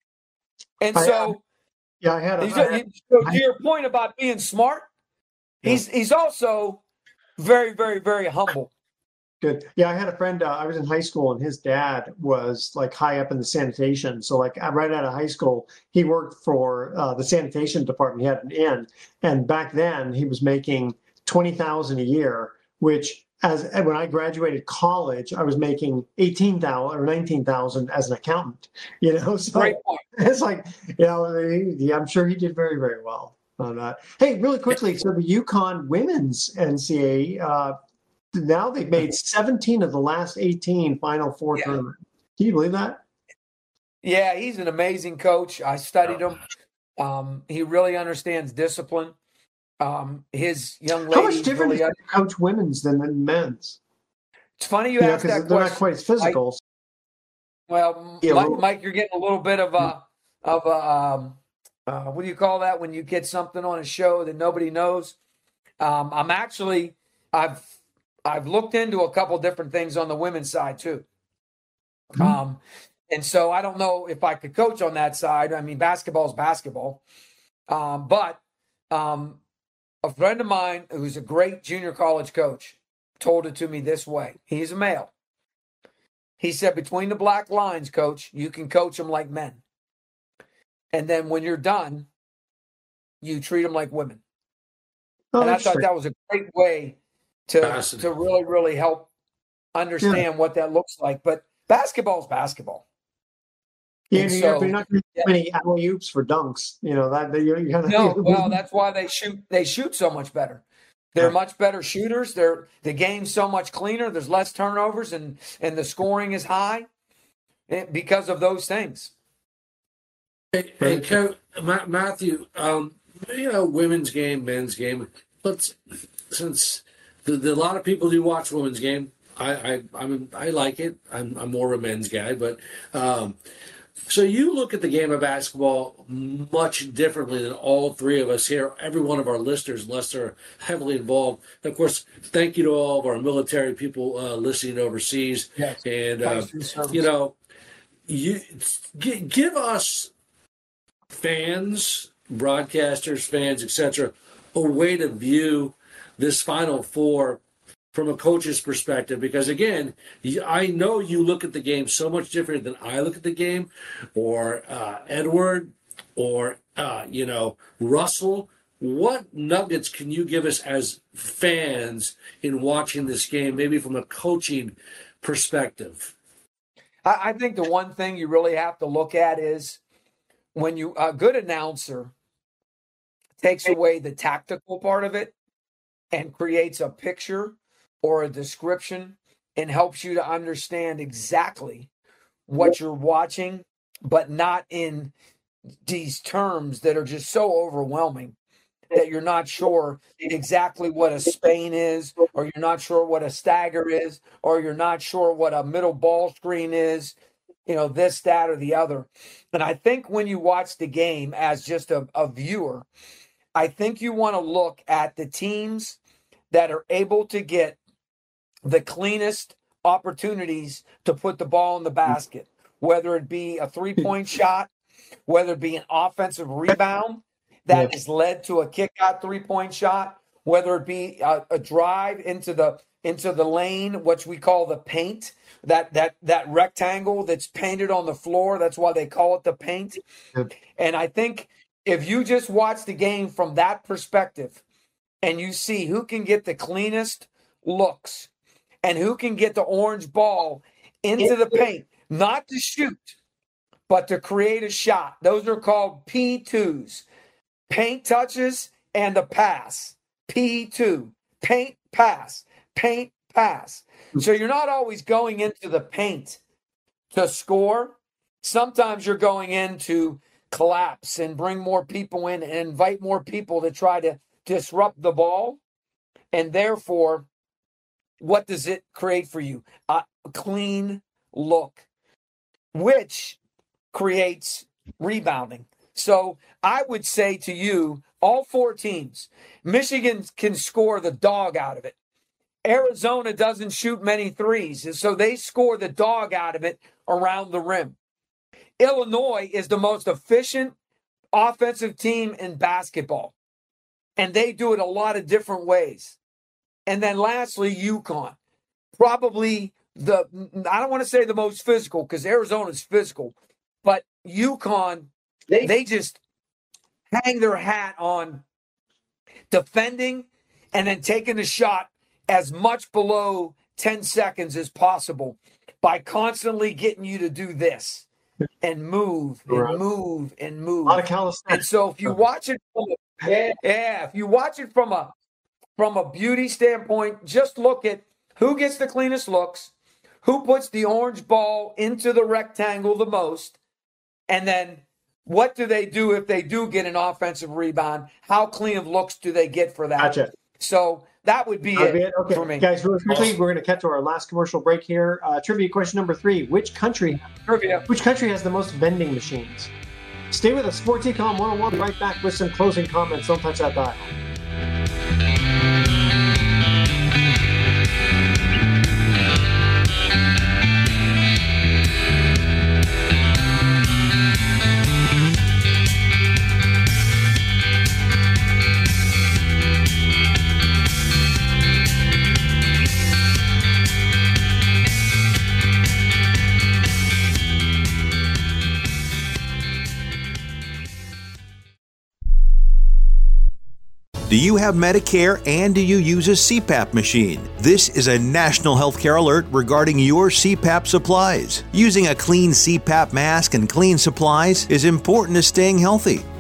And I, so, yeah, I had a, he's, I had, he, so to I, your point about being smart, yeah. he's he's also very, very, very humble. Good. Yeah, I had a friend, uh, I was in high school, and his dad was like high up in the sanitation. So like right out of high school, he worked for uh, the sanitation department. He had an inn. And back then he was making twenty thousand dollars a year, which as when I graduated college, I was making eighteen thousand dollars or nineteen thousand dollars as an accountant, you know? So Great point. It's like, you know, he, I'm sure he did very, very well on that. Hey, really quickly, so the UConn women's N C A A, uh, now they've made seventeen of the last eighteen Final Four yeah. tournaments. Can you believe that? Yeah, he's an amazing coach. I studied him. Um, he really understands discipline. Um, his young lady. How much different really is to coach women's than the men's? It's funny you, you asked know, that they're question. Not quite as physical. I, well, yeah, Mike, well, Mike, you're getting a little bit of a of a um, uh, what do you call that when you get something on a show that nobody knows? Um, I'm actually I've I've looked into a couple different things on the women's side too. Mm-hmm. Um, and so I don't know if I could coach on that side. I mean, basketball is basketball. Um, but um, a friend of mine who's a great junior college coach told it to me this way. He's a male. He said, between the black lines, coach, you can coach them like men. And then when you're done, you treat them like women. Oh, and I thought that was a great way to, to really, really help understand yeah. what that looks like. But basketball is basketball. Yeah, so, you're not going to get many alley oops for dunks. You know that you're, you're gonna, no. Well, that's why they shoot. They shoot so much better. They're much better shooters. They're the game's so much cleaner. There's less turnovers, and and the scoring is high because of those things. Hey, hey Kev, Matthew, um, you know, women's game, men's game. Let's since the, the, a lot of people do watch women's game. I I I'm, I like it. I'm I'm more of a men's guy, but. Um, So you look at the game of basketball much differently than all three of us here, every one of our listeners, unless they're heavily involved. And of course, thank you to all of our military people uh, listening overseas. Yes. And, uh, you know, you g- give us fans, broadcasters, fans, et cetera, a way to view this Final Four from a coach's perspective, because again, I know you look at the game so much different than I look at the game, or uh, Edward, or uh, you know, Russell. What nuggets can you give us as fans in watching this game, maybe from a coaching perspective? I, I think the one thing you really have to look at is when you a good announcer takes away the tactical part of it and creates a picture or a description and helps you to understand exactly what you're watching, but not in these terms that are just so overwhelming that you're not sure exactly what a Spain is, or you're not sure what a stagger is, or you're not sure what a middle ball screen is, you know, this, that, or the other. And I think when you watch the game as just a, a viewer, I think you want to look at the teams that are able to get the cleanest opportunities to put the ball in the basket, whether it be a three-point shot, whether it be an offensive rebound that has led to a kick-out three-point shot, whether it be a, a drive into the into the lane, which we call the paint, that that that rectangle that's painted on the floor. That's why they call it the paint. And I think if you just watch the game from that perspective and you see who can get the cleanest looks and who can get the orange ball into the paint, not to shoot, but to create a shot. Those are called P twos, paint touches and a pass. P two, paint, pass, paint, pass. So you're not always going into the paint to score. Sometimes you're going in to collapse and bring more people in and invite more people to try to disrupt the ball. And therefore, what does it create for you? A clean look, which creates rebounding. So I would say to you, all four teams, Michigan can score the dog out of it. Arizona doesn't shoot many threes, and so they score the dog out of it around the rim. Illinois is the most efficient offensive team in basketball, and they do it a lot of different ways. And then lastly, UConn, probably the, I don't want to say the most physical because Arizona's physical, but UConn, they, they just hang their hat on defending and then taking a shot as much below ten seconds as possible by constantly getting you to do this and move and right. move and move. A lot of calisthenics. And so if you watch it from a, yeah, yeah, if you watch it from a From a beauty standpoint, just look at who gets the cleanest looks, who puts the orange ball into the rectangle the most, and then what do they do if they do get an offensive rebound? How clean of looks do they get for that? Gotcha. So that would be, it, be it okay. for me. Guys, really quickly, we're going to cut to our last commercial break here. Uh, trivia question number three. Which country, trivia. which country has the most vending machines? Stay with us. Sports Econ one oh one. Right back with some closing comments. Don't touch that dial. Do you have Medicare and do you use a C PAP machine? This is a national healthcare alert regarding your C PAP supplies. Using a clean C PAP mask and clean supplies is important to staying healthy.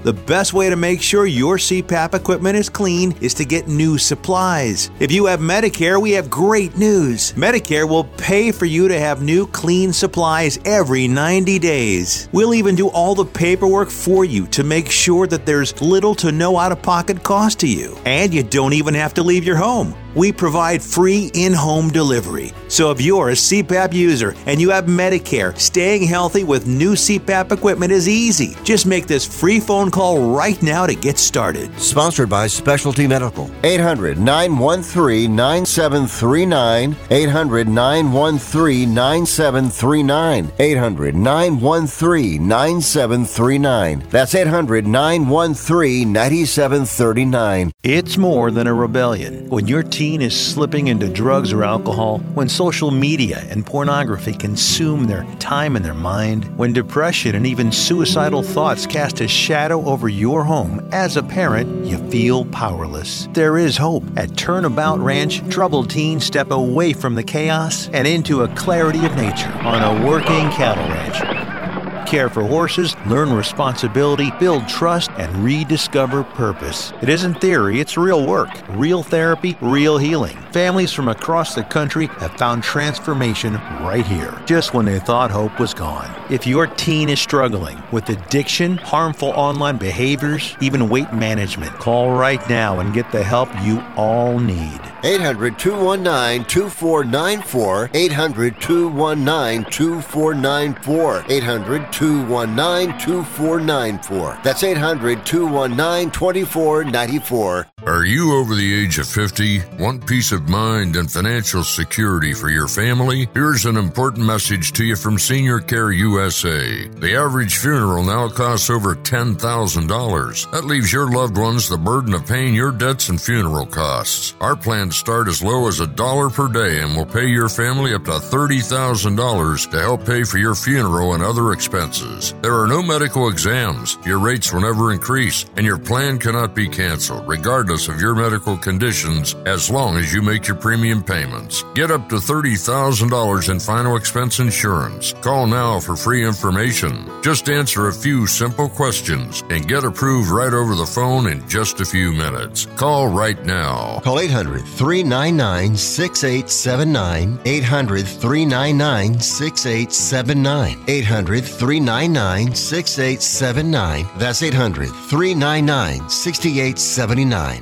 The best way to make sure your C PAP equipment is clean is to get new supplies. If you have Medicare, we have great news. Medicare will pay for you to have new clean supplies every ninety days. We'll even do all the paperwork for you to make sure that there's little to no out-of-pocket cost to you. And you don't even have to leave your home. We provide free in-home delivery. So if you're a C PAP user and you have Medicare, staying healthy with new C PAP equipment is easy. Just make this free phone call right now to get started. Sponsored by Specialty Medical. eight hundred, nine one three, nine seven three nine. eight hundred, nine one three, nine seven three nine. eight hundred, nine one three, nine seven three nine. That's eight hundred, nine one three, nine seven three nine. It's more than a rebellion. When your teen is slipping into drugs or alcohol, when social media and pornography consume their time and their mind, when depression and even suicidal thoughts cast a shadow over your home, as a parent, you feel powerless. There is hope. At Turnabout Ranch, troubled teens step away from the chaos and into a clarity of nature on a working cattle ranch. Care for horses, learn responsibility, build trust, and rediscover purpose. It isn't theory, it's real work. Real therapy, real healing. Families from across the country have found transformation right here, just when they thought hope was gone. If your teen is struggling with addiction, harmful online behaviors, even weight management, call right now and get the help you all need. eight hundred, two one nine, two four nine four. eight hundred, two one nine, two four nine four. eight hundred, two one nine, two four nine four. That's eight hundred, two one nine, two four nine four. Are you over the age of fifty? Want peace of mind and financial security for your family? Here's an important message to you from Senior Care U S A. The average funeral now costs over ten thousand dollars. That leaves your loved ones the burden of paying your debts and funeral costs. Our plans start as low as a dollar per day and will pay your family up to thirty thousand dollars to help pay for your funeral and other expenses. There are no medical exams. Your rates will never increase, and your plan cannot be canceled, regardless of your medical conditions, as long as you make your premium payments. Get up to thirty thousand dollars in final expense insurance. Call now for free information. Just answer a few simple questions and get approved right over the phone in just a few minutes. Call right now. Call eight hundred, three nine nine, six eight seven nine. eight hundred, three nine nine, six eight seven nine. eight hundred, three nine nine, six eight seven nine. That's eight hundred, three nine nine, six eight seven nine.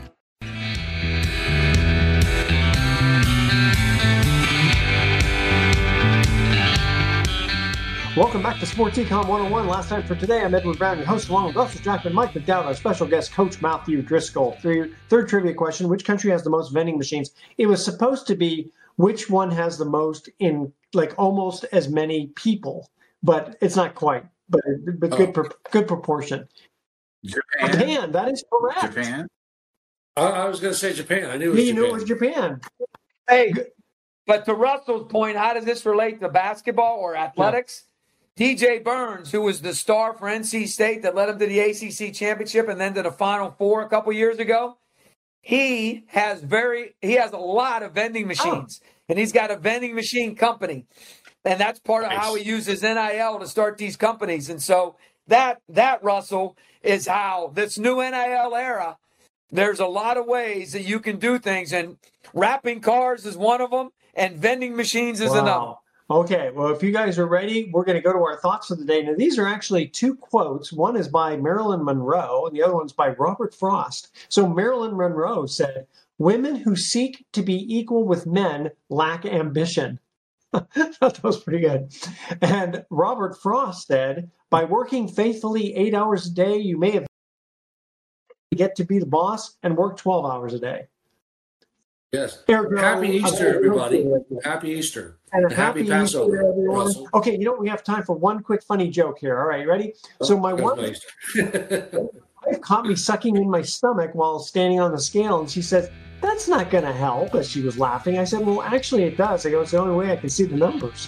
Welcome back to Sports Econ one oh one. Last time for today, I'm Edward Brown, your host, along with Russell Jackman, Mike McDowell, our special guest, Coach Matthew Driscoll. Third, third trivia question, which country has the most vending machines? It was supposed to be which one has the most in, like, almost as many people, but it's not quite, but, but good, oh. pro, good proportion. Japan. Japan, that is correct. Japan? I, I was going to say Japan. I knew it was yeah, you Japan. knew it was Japan. Hey, but to Russell's point, how does this relate to basketball or athletics? Yeah. D J Burns, who was the star for N C State that led him to the A C C championship and then to the Final Four a couple years ago, he has very he has a lot of vending machines, oh. and he's got a vending machine company, and that's part of nice. how he uses N I L to start these companies. And so that that Russell is how this new N I L era. There's a lot of ways that you can do things, and wrapping cars is one of them, and vending machines is wow. another. Okay, well, if you guys are ready, we're going to go to our thoughts of the day. Now, these are actually two quotes. One is by Marilyn Monroe, and the other one's by Robert Frost. So Marilyn Monroe said, "Women who seek to be equal with men lack ambition." That was pretty good. And Robert Frost said, "By working faithfully eight hours a day, you may have get to be the boss and work twelve hours a day." Yes. Ergo, happy Easter, everybody. Happy Easter. And, and happy, happy Passover, Easter, everyone. Russell. Okay, you know, we have time for one quick funny joke here. All right, ready? Oh, so my wife, wife caught me sucking in my stomach while standing on the scale, and she says, "That's not going to help," as she was laughing. I said, "Well, actually it does." I go, "It's the only way I can see the numbers."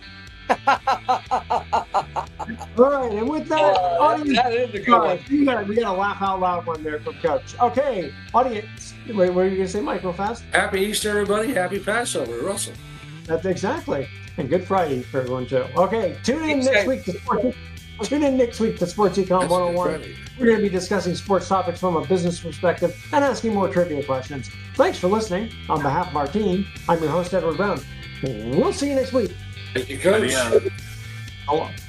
All right, and with that, uh, audience, that is a good one. We got we got a laugh out loud one there from Coach. Okay, audience, wait, what are you going to say, Mike, real fast? Happy Easter, everybody. Happy Passover, Russell. That's exactly. And Good Friday for everyone, too. Okay, tune in next week to Sports, Tune in next week to Sports Econ one oh one. We're going to be discussing sports topics from a business perspective and asking more trivia questions. Thanks for listening. On behalf of our team, I'm your host, Edward Brown. We'll see you next week. Thank you, Coach. Oh,